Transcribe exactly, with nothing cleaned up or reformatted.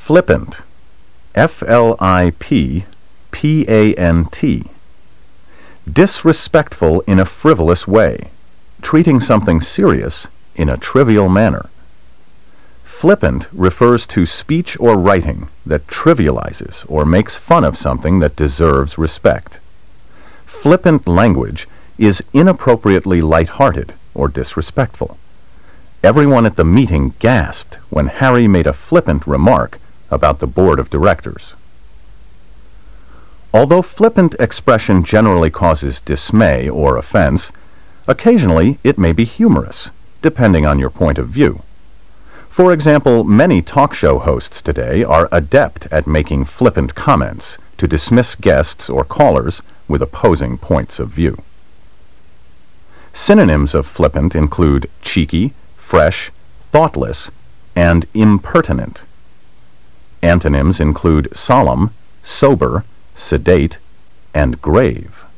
Flippant. F L I P P A N T. Disrespectful in a frivolous way, treating something serious in a trivial manner. Flippant refers to speech or writing that trivializes or makes fun of something that deserves respect. Flippant language is inappropriately light-hearted or disrespectful. Everyone at the meeting gasped when Harry made a flippant remark about the board of directors. Although flippant expression generally causes dismay or offense, occasionally it may be humorous, depending on your point of view. For example, many talk show hosts today are adept at making flippant comments to dismiss guests or callers with opposing points of view. Synonyms of flippant include cheeky, fresh, thoughtless, and impertinent. Antonyms include solemn, sober, sedate, and grave.